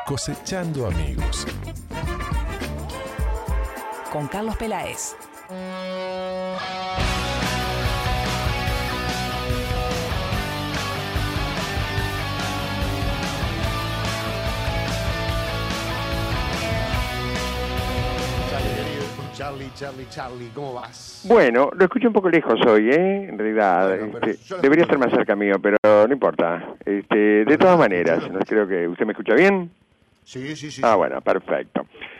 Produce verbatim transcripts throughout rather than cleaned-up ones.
Cosechando amigos. Con Carlos Peláez. Charlie, Charlie, Charlie, ¿cómo vas? Bueno, lo escucho un poco lejos hoy, ¿eh? En realidad, Bueno, este, debería estar más cerca mío, pero no importa. Este, de todas maneras, no creo que... ¿Usted me escucha bien? Sí, sí, sí. Ah, sí. bueno, perfecto.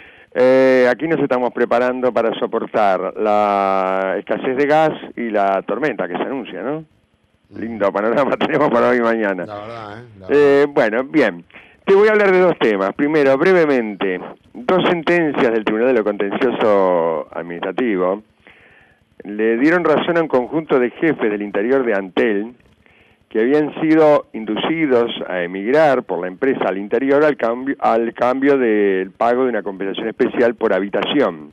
Eh, aquí nos estamos preparando para soportar la escasez de gas y la tormenta que se anuncia, ¿no? Mm. Lindo panorama tenemos para hoy y mañana. La verdad, ¿eh? La eh verdad. Bueno, bien. Te voy a hablar de dos temas. Primero, brevemente, dos sentencias del Tribunal de lo Contencioso Administrativo le dieron razón a un conjunto de jefes del interior de Antel que habían sido inducidos a emigrar por la empresa al interior al cambio, al cambio del pago de una compensación especial por habitación.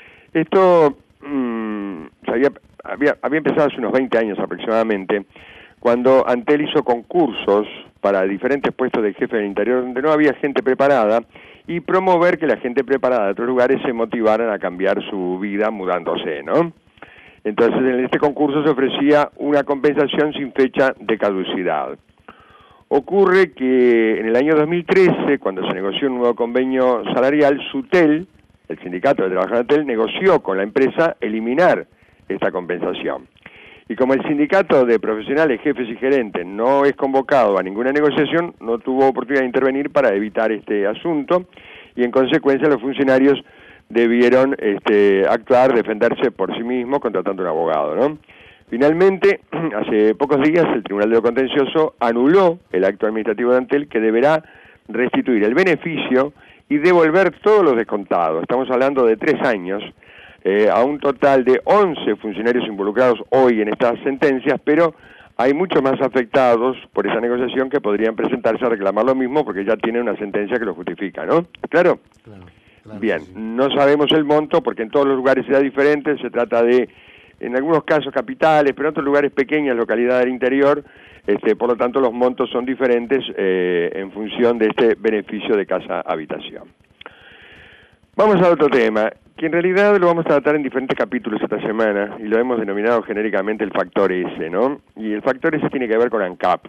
Esto mmm, había, había, había empezado hace unos veinte años aproximadamente, cuando Antel hizo concursos para diferentes puestos de jefe del interior donde no había gente preparada y promover que la gente preparada de otros lugares se motivaran a cambiar su vida mudándose, ¿no? Entonces en este concurso se ofrecía una compensación sin fecha de caducidad. Ocurre que en el año dos mil trece, cuando se negoció un nuevo convenio salarial, Sutel, el sindicato de trabajadores de Antel, negoció con la empresa eliminar esta compensación. Y como el sindicato de profesionales, jefes y gerentes no es convocado a ninguna negociación, no tuvo oportunidad de intervenir para evitar este asunto y en consecuencia los funcionarios debieron este, actuar, defenderse por sí mismos contratando un abogado, ¿no? Finalmente, hace pocos días el Tribunal de lo Contencioso anuló el acto administrativo de Antel que deberá restituir el beneficio y devolver todos los descontados. Estamos hablando de tres años. Eh, a un total de once funcionarios involucrados hoy en estas sentencias, pero hay muchos más afectados por esa negociación que podrían presentarse a reclamar lo mismo porque ya tienen una sentencia que lo justifica, ¿no? ¿Claro? Claro, claro, Bien, sí, sí. No sabemos el monto porque en todos los lugares será diferente, se trata de, en algunos casos capitales, pero en otros lugares pequeñas, localidades del interior, este, por lo tanto los montos son diferentes eh, en función de este beneficio de casa-habitación. Vamos a otro tema, que en realidad lo vamos a tratar en diferentes capítulos esta semana, y lo hemos denominado genéricamente el factor S, ¿no? Y el factor S tiene que ver con ANCAP.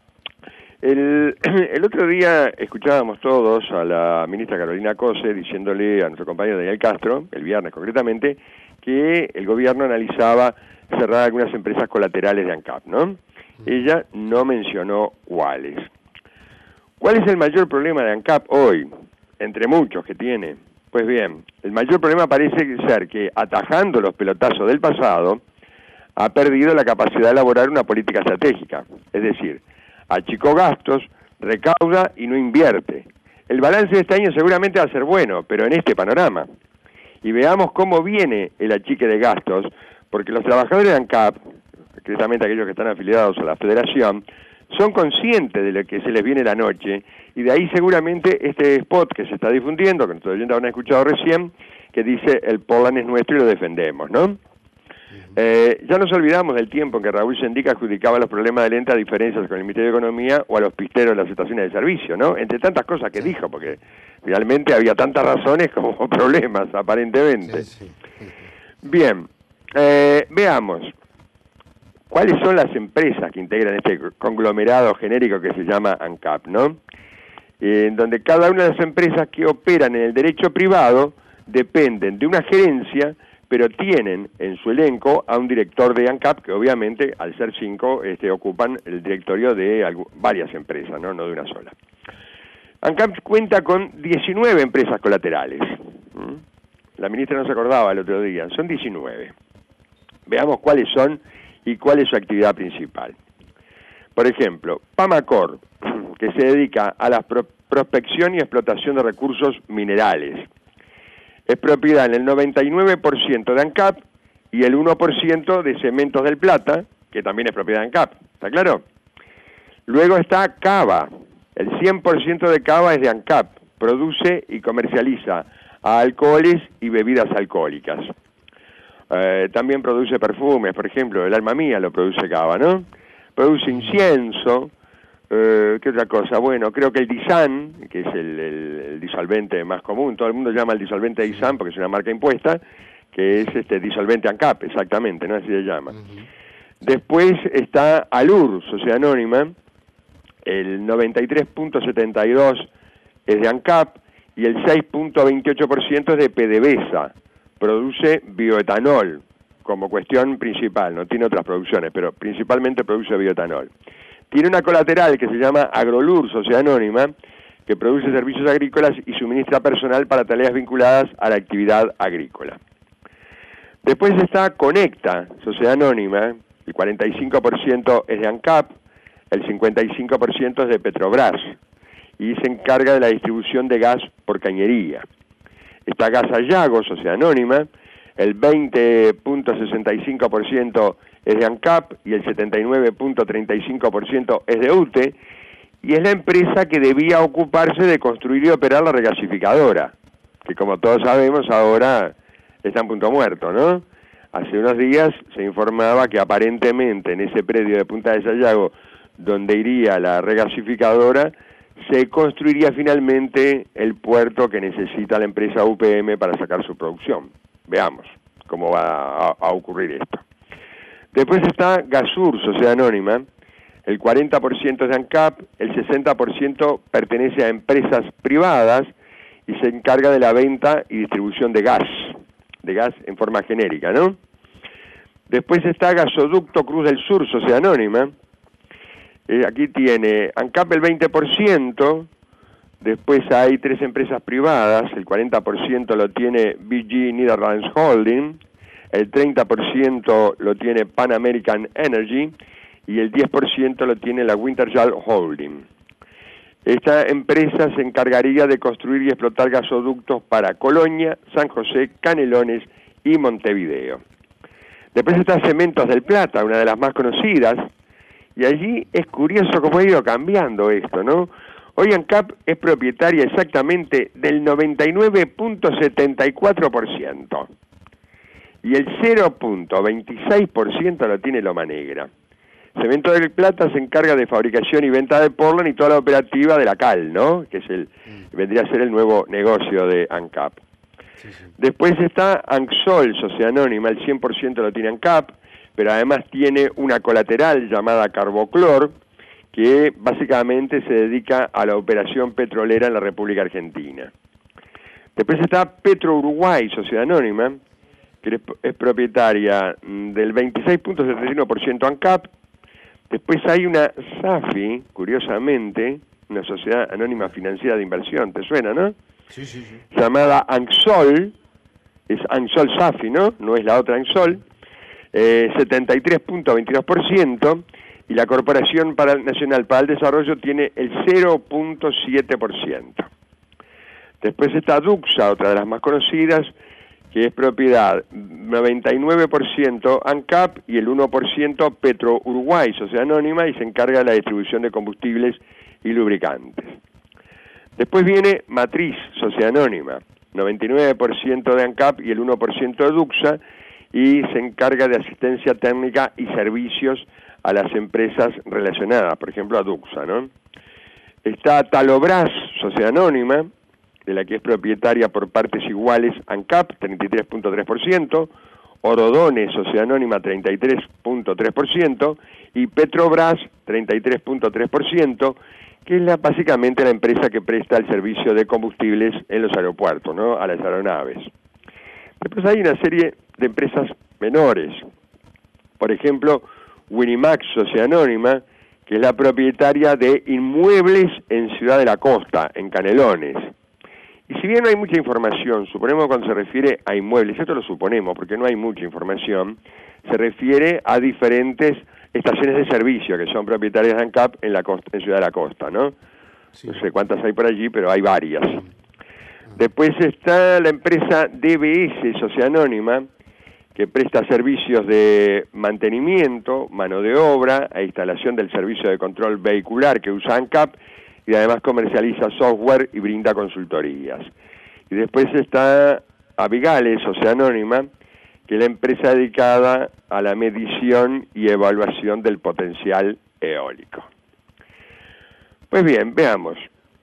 El, el otro día escuchábamos todos a la ministra Carolina Cose diciéndole a nuestro compañero Daniel Castro, el viernes concretamente, que el gobierno analizaba cerrar algunas empresas colaterales de ANCAP, ¿no? Ella no mencionó cuáles. ¿Cuál es el mayor problema de ANCAP hoy? Entre muchos que tiene. Pues bien, el mayor problema parece ser que, atajando los pelotazos del pasado, ha perdido la capacidad de elaborar una política estratégica. Es decir, achicó gastos, recauda y no invierte. El balance de este año seguramente va a ser bueno, pero en este panorama. Y veamos cómo viene el achique de gastos, porque los trabajadores de ANCAP, concretamente aquellos que están afiliados a la Federación, son conscientes de lo que se les viene la noche, y de ahí seguramente este spot que se está difundiendo, que nuestros oyentes han escuchado recién, que dice el Portland es nuestro y lo defendemos, ¿no? Uh-huh. Eh, ya nos olvidamos del tiempo en que Raúl Sendic adjudicaba los problemas de lenta a diferencias con el Ministerio de Economía o a los pisteros de las estaciones de servicio, ¿no? Entre tantas cosas que dijo, porque realmente había tantas razones como problemas, aparentemente. Sí, sí. Bien, eh, veamos. ¿Cuáles son las empresas que integran este conglomerado genérico que se llama ANCAP, ¿no? Eh, en donde cada una de las empresas que operan en el derecho privado dependen de una gerencia, pero tienen en su elenco a un director de ANCAP, que obviamente, al ser cinco, este, ocupan el directorio de algo, varias empresas, ¿no? No de una sola. ANCAP cuenta con diecinueve empresas colaterales. ¿Mm? La ministra no se acordaba el otro día, son diecinueve. Veamos cuáles son y cuál es su actividad principal. Por ejemplo, Pamacor, que se dedica a la pro- prospección y explotación de recursos minerales. Es propiedad en el noventa y nueve por ciento de ANCAP y el uno por ciento de Cementos del Plata, que también es propiedad de ANCAP. ¿Está claro? Luego está Cava. El cien por ciento de Cava es de ANCAP. Produce y comercializa alcoholes y bebidas alcohólicas. Eh, también produce perfumes, por ejemplo, el Alma Mía lo produce Cava, ¿no? Produce incienso, Eh, ¿Qué otra cosa? Bueno, creo que el Disan, que es el, el, el disolvente más común, todo el mundo llama el disolvente Disan porque es una marca impuesta, que es este disolvente ANCAP, exactamente, ¿no? Así se llama. Uh-huh. Después está Alur, Sociedad Anónima, el noventa y tres punto setenta y dos es de ANCAP y el seis punto veintiocho por ciento es de PDVSA, produce bioetanol como cuestión principal, no tiene otras producciones, pero principalmente produce bioetanol. Tiene una colateral que se llama Agrolur, Sociedad Anónima, que produce servicios agrícolas y suministra personal para tareas vinculadas a la actividad agrícola. Después está Conecta, Sociedad Anónima, el cuarenta y cinco por ciento es de ANCAP, el cincuenta y cinco por ciento es de Petrobras, y se encarga de la distribución de gas por cañería. Está Gas Ayago, Sociedad Anónima, el veinte punto sesenta y cinco por ciento es de ANCAP y el setenta y nueve punto treinta y cinco por ciento es de U T E, y es la empresa que debía ocuparse de construir y operar la regasificadora, que como todos sabemos ahora está en punto muerto, ¿no? Hace unos días se informaba que aparentemente en ese predio de Punta de Sayago, donde iría la regasificadora, se construiría finalmente el puerto que necesita la empresa U P M para sacar su producción. Veamos cómo va a, a ocurrir esto. Después está Gasur, Sociedad Anónima, el cuarenta por ciento es de ANCAP, el sesenta por ciento pertenece a empresas privadas y se encarga de la venta y distribución de gas, de gas en forma genérica, ¿no? Después está Gasoducto Cruz del Sur, Sociedad Anónima, eh, aquí tiene ANCAP el veinte por ciento, después hay tres empresas privadas, el cuarenta por ciento lo tiene B G Netherlands Holding, el treinta por ciento lo tiene Pan American Energy y el diez por ciento lo tiene la Wintershall Holding. Esta empresa se encargaría de construir y explotar gasoductos para Colonia, San José, Canelones y Montevideo. Después está Cementos del Plata, una de las más conocidas, y allí es curioso cómo ha ido cambiando esto, ¿no? Hoy ANCAP es propietaria exactamente del noventa y nueve punto setenta y cuatro por ciento. Y el cero punto veintiséis por ciento lo tiene Loma Negra. Cemento del Plata se encarga de fabricación y venta de Portland y toda la operativa de la cal, ¿no? Que es el vendría a ser el nuevo negocio de ANCAP. Sí, sí. Después está Anxol, Sociedad Anónima, el cien por ciento lo tiene ANCAP, pero además tiene una colateral llamada Carboclor, que básicamente se dedica a la operación petrolera en la República Argentina. Después está Petro Uruguay, Sociedad Anónima, que es propietaria del veintiséis punto setenta y uno por ciento ANCAP. Después hay una SAFI, curiosamente, una sociedad anónima financiera de inversión, ¿te suena, no? Sí, sí, sí. Llamada Anxol, es Anxol SAFI, ¿no? No es la otra Anxol, eh, setenta y tres punto veintidós por ciento, y la Corporación para, Nacional para el Desarrollo tiene el cero punto siete por ciento. Después está Duxa, otra de las más conocidas, que es propiedad noventa y nueve por ciento ANCAP y el uno por ciento Petro Uruguay, Sociedad Anónima, y se encarga de la distribución de combustibles y lubricantes. Después viene Matriz, Sociedad Anónima, noventa y nueve por ciento de ANCAP y el uno por ciento de Duxa, y se encarga de asistencia técnica y servicios a las empresas relacionadas, por ejemplo a Duxa, ¿no? Está Talobras, Sociedad Anónima, de la que es propietaria por partes iguales ANCAP, treinta y tres punto tres por ciento, Orodones, Sociedad Anónima, treinta y tres punto tres por ciento, y Petrobras, treinta y tres punto tres por ciento, que es la, básicamente la empresa que presta el servicio de combustibles en los aeropuertos, ¿no? A las aeronaves. Después hay una serie de empresas menores, por ejemplo, Winimax, Sociedad Anónima, que es la propietaria de inmuebles en Ciudad de la Costa, en Canelones. Y si bien no hay mucha información, suponemos cuando se refiere a inmuebles, esto lo suponemos porque no hay mucha información, se refiere a diferentes estaciones de servicio que son propietarias de ANCAP en la costa, en Ciudad de la Costa, ¿no? Sí. No sé cuántas hay por allí, pero hay varias. Después está la empresa D B S, Sociedad Anónima, que presta servicios de mantenimiento, mano de obra e instalación del servicio de control vehicular que usa ANCAP, y además comercializa software y brinda consultorías. Y después está Avigales, Sociedad Anónima, que es la empresa dedicada a la medición y evaluación del potencial eólico. Pues bien, veamos.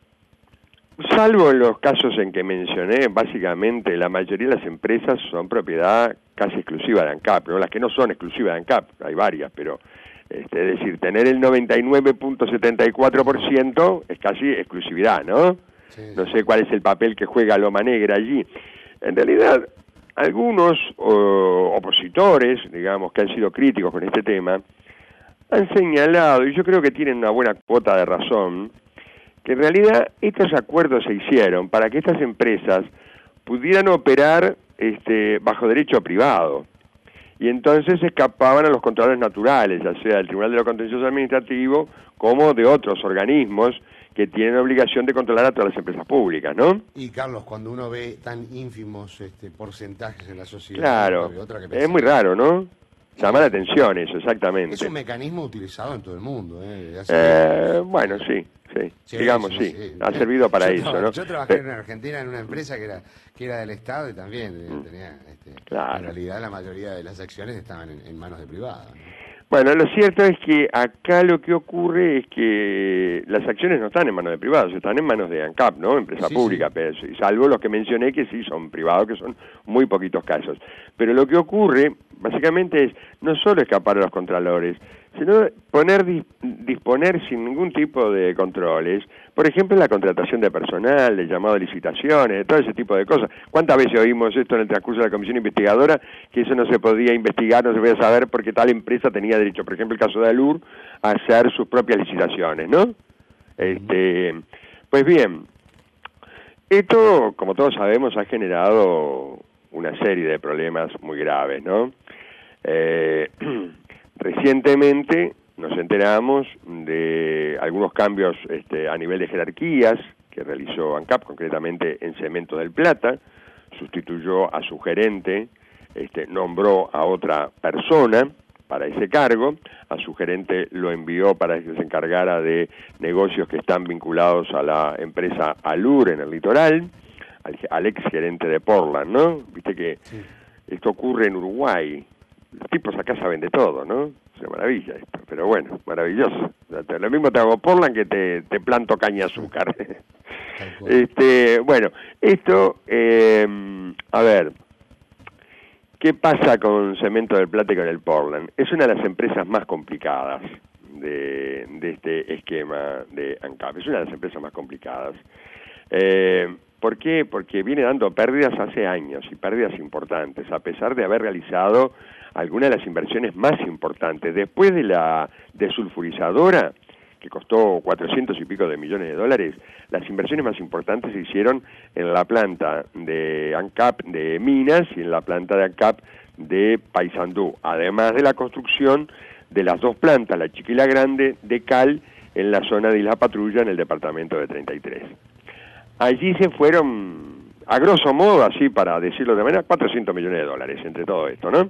Salvo en los casos en que mencioné, básicamente la mayoría de las empresas son propiedad casi exclusiva de ANCAP, ¿no? Las que no son exclusivas de ANCAP, hay varias, pero este, es decir, tener el noventa y nueve punto setenta y cuatro por ciento es casi exclusividad, ¿no? Sí. No sé cuál es el papel que juega Loma Negra allí. En realidad, algunos o, opositores, digamos, que han sido críticos con este tema, han señalado, y yo creo que tienen una buena cuota de razón, que en realidad estos acuerdos se hicieron para que estas empresas pudieran operar este, bajo derecho privado. Y entonces escapaban a los controles naturales, ya sea del Tribunal de lo Contencioso Administrativo como de otros organismos que tienen obligación de controlar a todas las empresas públicas, ¿no? Y Carlos, cuando uno ve tan ínfimos este, porcentajes en la sociedad, Claro, no cabe otra que es pensar. muy raro, ¿no? Llama la atención eso, exactamente. Es un mecanismo utilizado en todo el mundo. ¿eh? Hace Eh, años. bueno, sí, sí, Sí, digamos sí, sí, sí. ha servido para yo eso, traba- ¿no? Yo trabajé Eh, en Argentina en una empresa que era que era del Estado y también eh, tenía, este, Claro. en realidad la mayoría de las acciones estaban en, en manos de privados. ¿no? Bueno, lo cierto es que acá lo que ocurre es que las acciones no están en manos de privados, están en manos de ANCAP, ¿no? Empresa Sí, pública, sí. pero, y salvo los que mencioné que sí son privados, que son muy poquitos casos. Pero lo que ocurre, básicamente, es no solo escapar a los contralores, sino poner dis- disponer sin ningún tipo de controles, por ejemplo, la contratación de personal, el llamado a licitaciones, de todo ese tipo de cosas. ¿Cuántas veces oímos esto en el transcurso de la comisión investigadora, que eso no se podía investigar, no se podía saber porque tal empresa tenía derecho, por ejemplo, el caso de Alur, a hacer sus propias licitaciones, ¿no? Este, pues bien, esto, como todos sabemos, ha generado una serie de problemas muy graves, ¿no? Eh, recientemente nos enteramos de algunos cambios este, a nivel de jerarquías que realizó ANCAP, concretamente en Cemento del Plata, sustituyó a su gerente, este, nombró a otra persona para ese cargo, a su gerente lo envió para que se encargara de negocios que están vinculados a la empresa Alur en el litoral, al, al ex gerente de Portland, ¿no? Viste que Sí. esto ocurre en Uruguay, los tipos acá saben de todo, ¿no? Es una maravilla esto, pero bueno, maravilloso. O sea, lo mismo te hago Portland que te, te planto caña de azúcar. Tal cual. este, bueno, esto, eh, a ver, ¿qué pasa con Cemento del Plata y con el Portland? Es una de las empresas más complicadas de, de este esquema de ANCAP, es una de las empresas más complicadas. Eh, ¿Por qué? Porque viene dando pérdidas hace años, y pérdidas importantes, a pesar de haber realizado algunas de las inversiones más importantes. Después de la desulfurizadora, que costó cuatrocientos y pico de millones de dólares, las inversiones más importantes se hicieron en la planta de ANCAP de Minas y en la planta de ANCAP de Paysandú, además de la construcción de las dos plantas, la chica y la grande, de cal en la zona de Isla Patrulla, en el departamento de treinta y tres. Allí se fueron, a grosso modo, así para decirlo de manera, cuatrocientos millones de dólares entre todo esto, ¿no?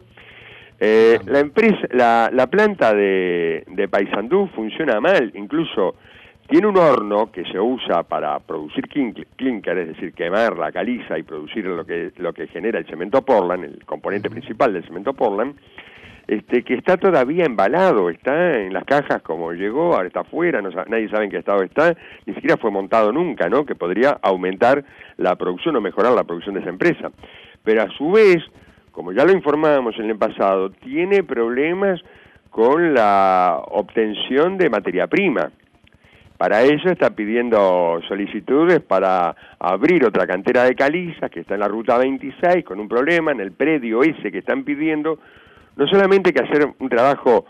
Eh, la empresa, la, la planta de, de Paysandú funciona mal, incluso tiene un horno que se usa para producir clinker, es decir, quemar la caliza y producir lo que, lo que genera el cemento Portland, el componente principal del cemento Portland, este, que está todavía embalado, está en las cajas como llegó, ahora está afuera, no, nadie sabe en qué estado está, ni siquiera fue montado nunca, ¿no? Que podría aumentar la producción o mejorar la producción de esa empresa. Pero a su vez, como ya lo informábamos en el pasado, tiene problemas con la obtención de materia prima. Para ello está pidiendo solicitudes para abrir otra cantera de caliza que está en la ruta veintiséis con un problema en el predio ese que están pidiendo. No solamente hay que hacer un trabajo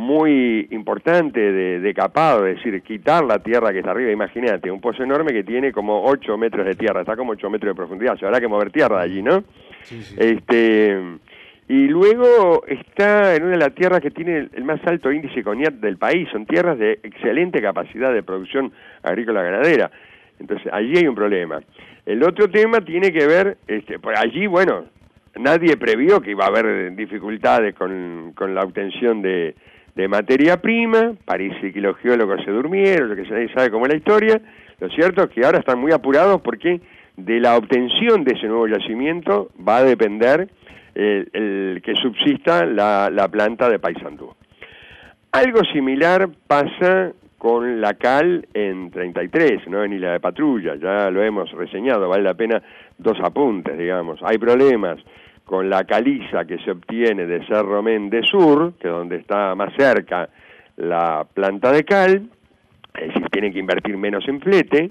muy importante de, de capado, es decir, quitar la tierra que está arriba, imagínate, un pozo enorme que tiene como ocho metros de tierra, está como ocho metros de profundidad, se habrá que mover tierra de allí, ¿no? Sí, sí. Este, y luego está en una de las tierras que tiene el, el más alto índice CONIAT del país, son tierras de excelente capacidad de producción agrícola ganadera, entonces allí hay un problema. El otro tema tiene que ver, este, por allí, bueno, nadie previó que iba a haber dificultades con, con la obtención de, de materia prima, parece que los geólogos se durmieron, lo que nadie sabe cómo es la historia. Lo cierto es que ahora están muy apurados porque de la obtención de ese nuevo yacimiento va a depender el, el que subsista la, la planta de Paysandú. Algo similar pasa con la cal en treinta y tres, ¿no? En Isla de Patrulla, ya lo hemos reseñado, vale la pena dos apuntes, digamos. Hay problemas con la caliza que se obtiene de Cerro Méndez Sur, que es donde está más cerca la planta de cal, es decir, tienen que invertir menos en flete,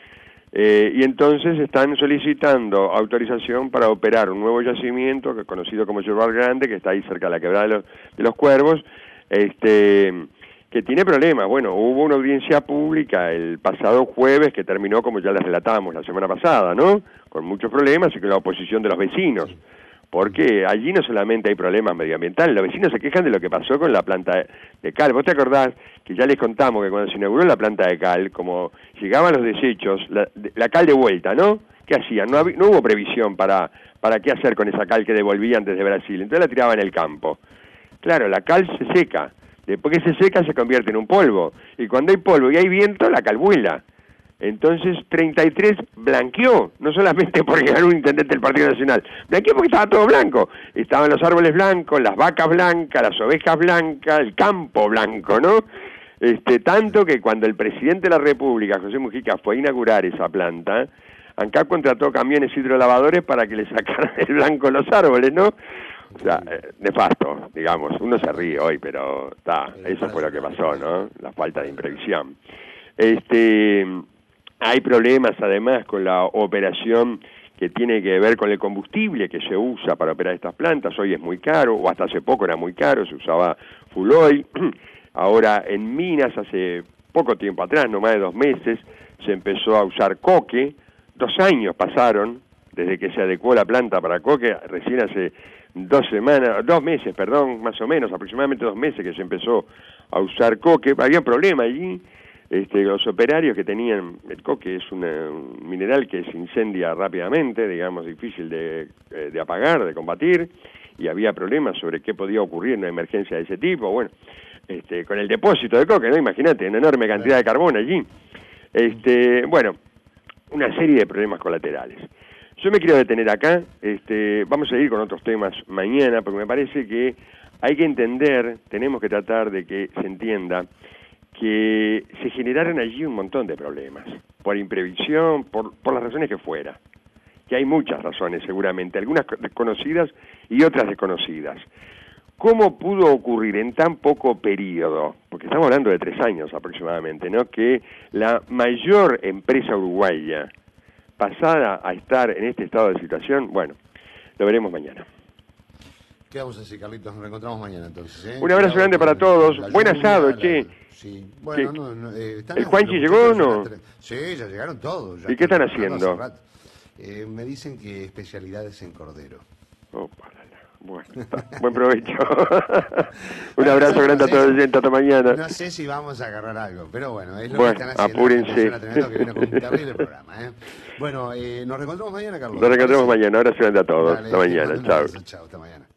eh, y entonces están solicitando autorización para operar un nuevo yacimiento, que es conocido como Yerbar Grande, que está ahí cerca de la quebrada de los, de los Cuervos, este, que tiene problemas. Bueno, hubo una audiencia pública el pasado jueves que terminó, como ya les relatamos la semana pasada, ¿no? Con muchos problemas y con la oposición de los vecinos. Porque allí no solamente hay problemas medioambientales, los vecinos se quejan de lo que pasó con la planta de cal. ¿Vos te acordás que ya les contamos que cuando se inauguró la planta de cal, como llegaban los desechos, la, la cal de vuelta, ¿no? ¿Qué hacían? No, había, no hubo previsión para, para qué hacer con esa cal que devolvían desde Brasil, entonces la tiraban en el campo. Claro, la cal se seca, después que se seca se convierte en un polvo, y cuando hay polvo y hay viento, la cal vuela. Entonces treinta y tres blanqueó, no solamente porque era un intendente del Partido Nacional, blanqueó porque estaba todo blanco, estaban los árboles blancos, las vacas blancas, las ovejas blancas, el campo blanco, ¿no? Este, tanto que cuando el presidente de la República, José Mujica, fue a inaugurar esa planta, ANCAP contrató camiones hidrolavadores para que le sacaran el blanco los árboles, ¿no? O sea, eh, nefasto, digamos, uno se ríe hoy, pero está, eso fue lo que pasó, ¿no? La falta de imprevisión. Este... Hay problemas además con la operación que tiene que ver con el combustible que se usa para operar estas plantas. Hoy es muy caro, o hasta hace poco era muy caro, se usaba full oil. Ahora en Minas, hace poco tiempo atrás, no más de dos meses, se empezó a usar coque. Dos años pasaron desde que se adecuó la planta para coque, recién hace dos semanas, dos meses, perdón, más o menos, aproximadamente dos meses que se empezó a usar coque. Había un problema allí. Este, los operarios que tenían, el coque es una, un mineral que se incendia rápidamente, digamos, difícil de, de apagar, de combatir, y había problemas sobre qué podía ocurrir en una emergencia de ese tipo. Bueno, este, con el depósito de coque, ¿no? Imagínate, una enorme cantidad de carbón allí. Este, bueno, una serie de problemas colaterales. Yo me quiero detener acá, este, vamos a ir con otros temas mañana, porque me parece que hay que entender, tenemos que tratar de que se entienda que se generaron allí un montón de problemas, por imprevisión, por, por las razones que fuera, que hay muchas razones seguramente, algunas desconocidas y otras desconocidas. ¿Cómo pudo ocurrir en tan poco periodo, porque estamos hablando de tres años aproximadamente, ¿no?, que la mayor empresa uruguaya pasara a estar en este estado de situación? Bueno, lo veremos mañana. Quedamos así, Carlitos, nos reencontramos mañana entonces, ¿eh? Un abrazo grande para todos, buen asado, che. Sí, bueno, no, no, eh, están ¿El Juanchi llegó o no? Sí, ya llegaron todos. Ya ¿Y qué están haciendo? Eh, me dicen que especialidades en cordero. Oh, bueno, está. Buen provecho. Un abrazo grande a todos los oyentes, hasta mañana. No sé si vamos a agarrar algo, pero bueno, es lo bueno, que están haciendo. Apúrense. Que viene con un terrible programa, ¿eh? Bueno, eh, nos reencontramos mañana, Carlos. Nos reencontramos mañana, un abrazo grande a todos. Dale, hasta mañana, chao. Chao, hasta mañana.